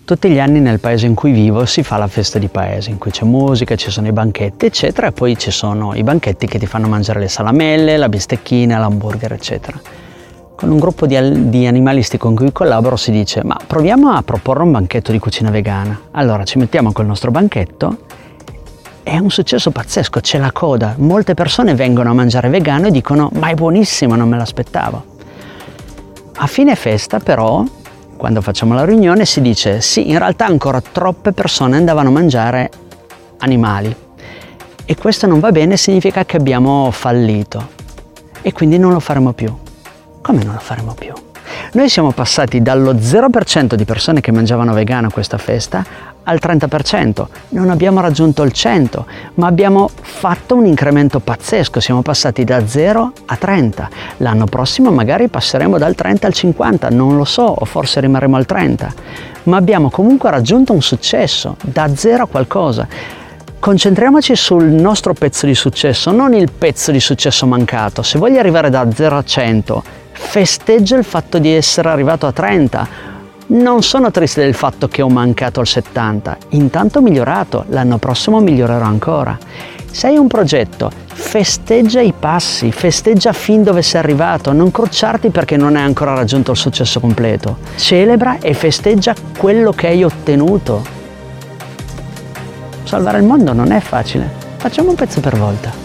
Tutti gli anni nel paese in cui vivo si fa la festa di paese, in cui c'è musica, ci sono i banchetti, eccetera, e poi ci sono i banchetti che ti fanno mangiare le salamelle, la bistecchina, l'hamburger, eccetera. Con un gruppo di animalisti con cui collaboro si dice: ma proviamo a proporre un banchetto di cucina vegana. Allora ci mettiamo col nostro banchetto, è un successo pazzesco, c'è la coda, molte persone vengono a mangiare vegano e dicono: ma è buonissimo, non me l'aspettavo. A fine festa però, quando facciamo la riunione, si dice: sì, in realtà ancora troppe persone andavano a mangiare animali e questo non va bene, significa che abbiamo fallito e quindi non lo faremo più. Come non lo faremo più? Noi siamo passati dallo 0% di persone che mangiavano vegano a questa festa al 30%, non abbiamo raggiunto il 100%, ma abbiamo fatto un incremento pazzesco, siamo passati da 0 a 30. L'anno prossimo magari passeremo dal 30 al 50, non lo so, o forse rimarremo al 30, ma abbiamo comunque raggiunto un successo, da 0 a qualcosa. Concentriamoci sul nostro pezzo di successo, non il pezzo di successo mancato. Se voglio arrivare da 0 a 100, festeggia il fatto di essere arrivato a 30. Non sono triste del fatto che ho mancato al 70, intanto ho migliorato, l'anno prossimo migliorerò ancora. Se hai un progetto, festeggia i passi, festeggia fin dove sei arrivato, non crociarti perché non hai ancora raggiunto il successo completo. Celebra e festeggia quello che hai ottenuto. Salvare il mondo non è facile, facciamo un pezzo per volta.